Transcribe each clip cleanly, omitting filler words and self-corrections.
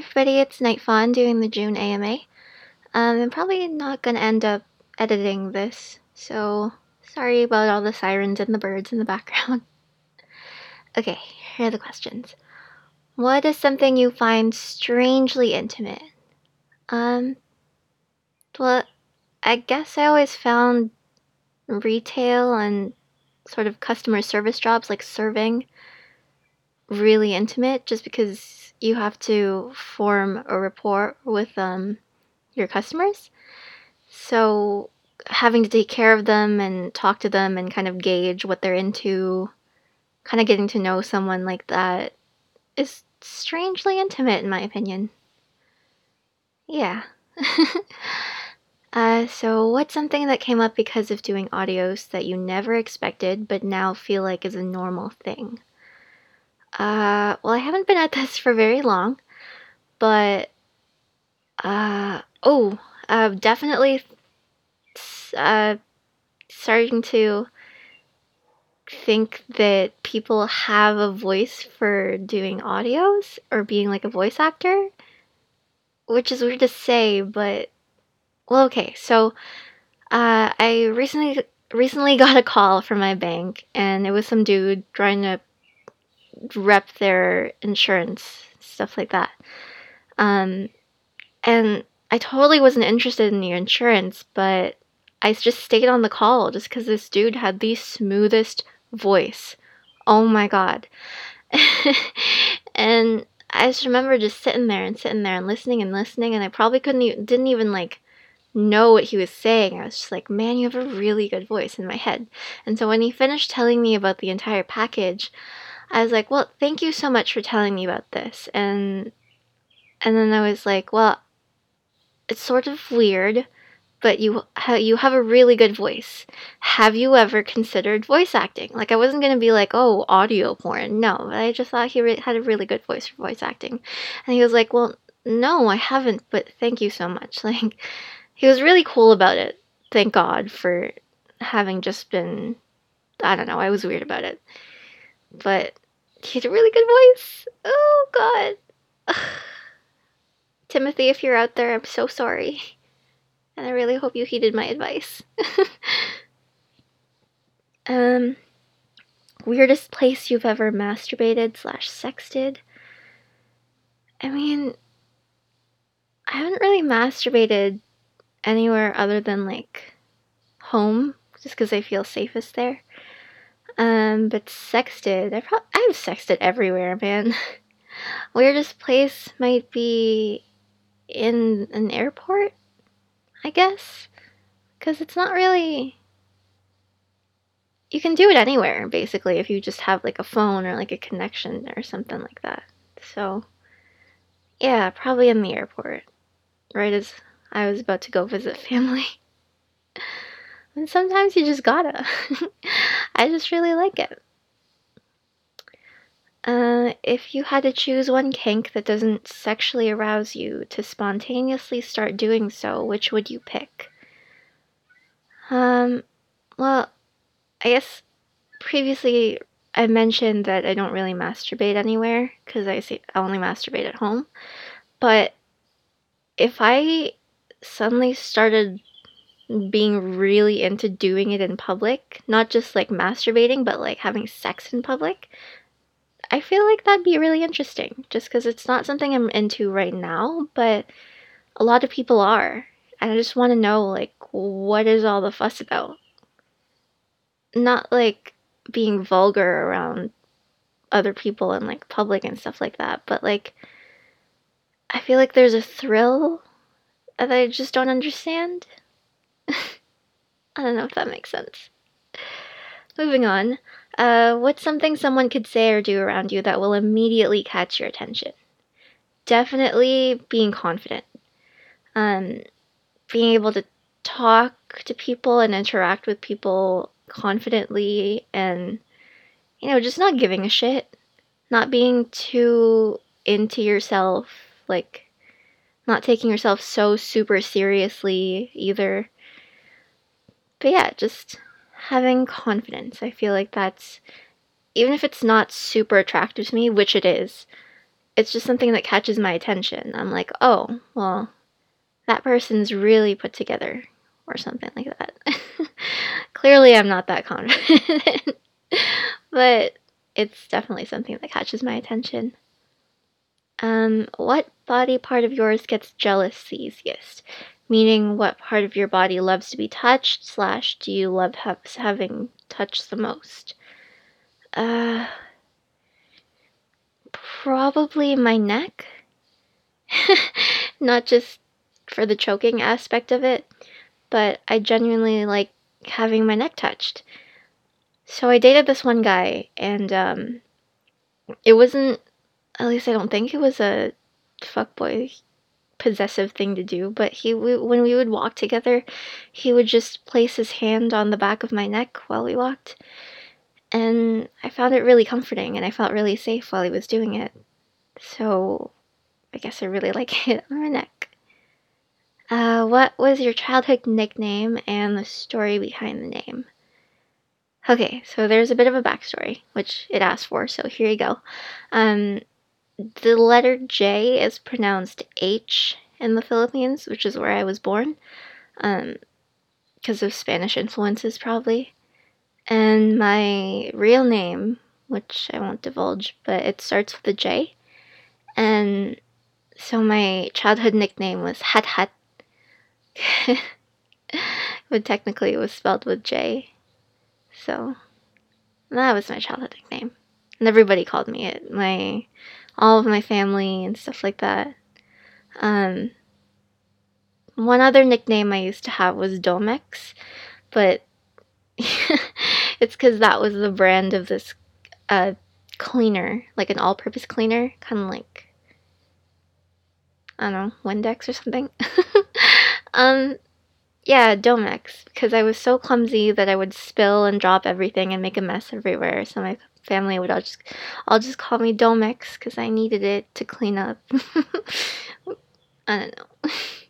everybody, it's Nightfawn doing the June AMA. I'm probably not gonna end up editing this, so sorry about all the sirens and the birds in the background. Okay, here are the questions. What is something you find strangely intimate? Um, well, I guess I always found retail and sort of customer service jobs like serving really intimate just because you have to form a rapport with your customers. So having to take care of them and talk to them and kind of gauge what they're into, kind of getting to know someone like that is strangely intimate in my opinion. Yeah. So what's something that came up because of doing audios that you never expected but now feel like is a normal thing? Well, I haven't been at this for very long, but definitely uh, starting to think that people have a voice for doing audios or being like a voice actor, which is weird to say, but well, okay. So, I recently got a call from my bank, and it was some dude trying to rep their insurance stuff like that. Um, and I totally wasn't interested in the insurance, but I just stayed on the call just because this dude had the smoothest voice. Oh my god. And I just remember just sitting there and listening, and I probably didn't even like know what he was saying. I was just like, man, you have a really good voice in my head. And so when he finished telling me about the entire package, I was like, well, thank you so much for telling me about this. And then I was like, well, it's sort of weird, but you have a really good voice. Have you ever considered voice acting? Like, I wasn't gonna be like, oh, audio porn. No, but I just thought had a really good voice for voice acting. And he was like, well, no, I haven't, but thank you so much. Like, he was really cool about it. Thank God for having just been, I don't know, I was weird about it. But he had a really good voice. Oh, God. Timothy, if you're out there, I'm so sorry. And I really hope you heeded my advice. um, Weirdest place you've ever masturbated / sexted? I mean, I haven't really masturbated anywhere other than like home, just because I feel safest there. But sexted, I've sexted everywhere, man. Weirdest place might be in an airport, I guess, because it's not really. You can do it anywhere, basically, if you just have like a phone or like a connection or something like that. So, yeah, probably in the airport, right as I was about to go visit family. And sometimes you just gotta. I just really like it. If you had to choose one kink that doesn't sexually arouse you to spontaneously start doing so, which would you pick? Um, well, I guess previously I mentioned that I don't really masturbate anywhere because I only masturbate at home. But if I suddenly started being really into doing it in public, not just like masturbating, but like having sex in public, I feel like that'd be really interesting just because it's not something I'm into right now, but a lot of people are. And I just want to know, like, what is all the fuss about? Not like being vulgar around other people in like public and stuff like that, but like, I feel like there's a thrill that I just don't understand. I don't know if that makes sense. Moving on. What's something someone could say or do around you that will immediately catch your attention? Definitely being confident. Um, Being able to talk to people and interact with people confidently and, just not giving a shit. Not being too into yourself, like, not taking yourself so super seriously either. But yeah, just having confidence. I feel like that's, even if it's not super attractive to me, which it is, it's just something that catches my attention. I'm like, oh, well, that person's really put together, or something like that. Clearly, I'm not that confident, but it's definitely something that catches my attention. What body part of yours gets jealous the easiest? Meaning, what part of your body loves to be touched, slash, do you love having touched the most? Uh, Probably my neck. Not just for the choking aspect of it, but I genuinely like having my neck touched. So I dated this one guy, and it wasn't, at least I don't think it was a fuckboy possessive thing to do, but when we would walk together, he would just place his hand on the back of my neck while we walked, and I found it really comforting, and I felt really safe while he was doing it. So I guess I really like it on my neck. What was your childhood nickname and the story behind the name? Okay, so there's a bit of a backstory, which it asked for, so here you go. The letter J is pronounced H in the Philippines, which is where I was born, because of Spanish influences, probably. And my real name, which I won't divulge, but it starts with a J. And so my childhood nickname was Hat Hat. But technically it was spelled with J. So that was my childhood nickname. And everybody called me it. All of my family and stuff like that. One other nickname I used to have was Domex, but it's because that was the brand of this cleaner, like an all-purpose cleaner, kind of like, I don't know, Windex or something. Yeah, Domex, because I was so clumsy that I would spill and drop everything and make a mess everywhere. So my family would all just call me Domex because I needed it to clean up. I don't know.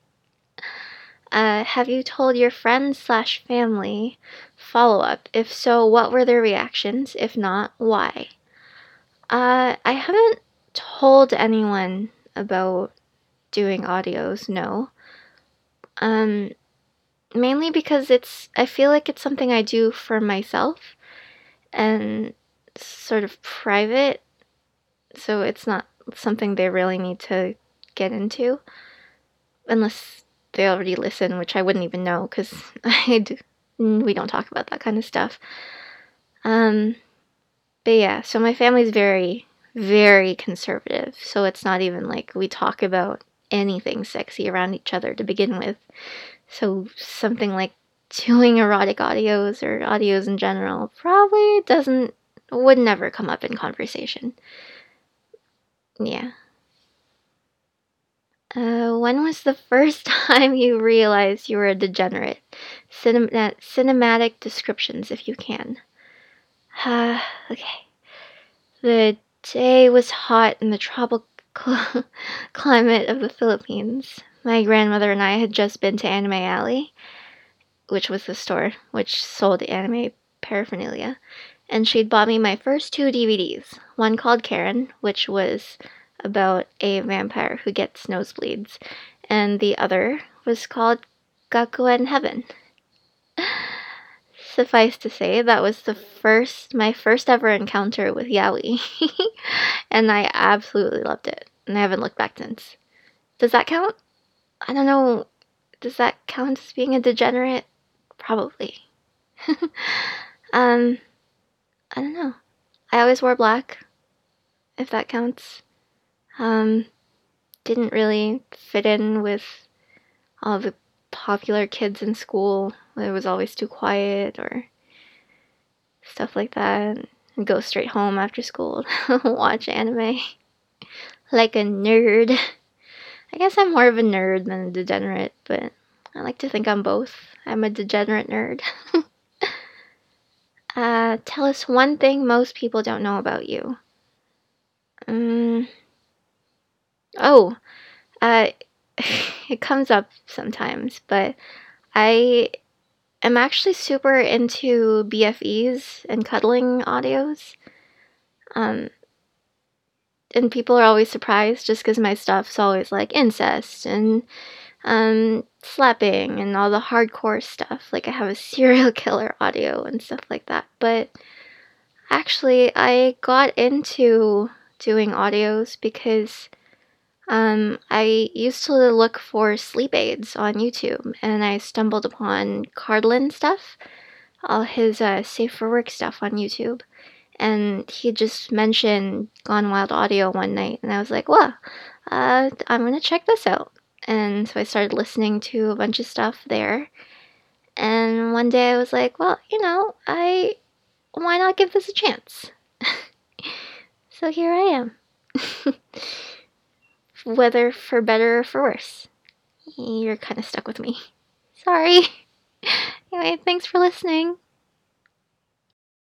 Have you told your friends slash family? Follow up. If so, what were their reactions? If not, why? I haven't told anyone about doing audios, no. Mainly because I feel like it's something I do for myself and sort of private, so it's not something they really need to get into unless they already listen, which I wouldn't even know because we don't talk about that kind of stuff. But yeah, so my family's very, very conservative, so it's not even like we talk about anything sexy around each other to begin with. So something like doing erotic audios or audios in general probably would never come up in conversation. Yeah. When was the first time you realized you were a degenerate? Cinematic descriptions, if you can. Okay. The day was hot in the tropical climate of the Philippines. My grandmother and I had just been to Anime Alley, which was the store which sold anime paraphernalia, and she'd bought me my first two DVDs. One called Karen, which was about a vampire who gets nosebleeds, and the other was called Gakuen Heaven. Suffice to say, that was my first ever encounter with yaoi, and I absolutely loved it, and I haven't looked back since. Does that count? I don't know. Does that count as being a degenerate? Probably. I don't know. I always wore black, if that counts. Didn't really fit in with all the popular kids in school. It was always too quiet or stuff like that. I'd go straight home after school to watch anime. Like a nerd. I guess I'm more of a nerd than a degenerate, but I like to think I'm both. I'm a degenerate nerd. Tell us one thing most people don't know about you. Oh, uh, it comes up sometimes, but I am actually super into BFEs and cuddling audios. and people are always surprised just because my stuff's always like incest and slapping and all the hardcore stuff. Like I have a serial killer audio and stuff like that. But actually, I got into doing audios because I used to look for sleep aids on YouTube, and I stumbled upon Cardlin stuff, all his safe for work stuff on YouTube. And he just mentioned Gone Wild Audio one night, and I was like, well, I'm gonna check this out. And so I started listening to a bunch of stuff there. And one day I was like, well, why not give this a chance? So here I am. Whether for better or for worse. You're kind of stuck with me. Sorry. Anyway, thanks for listening.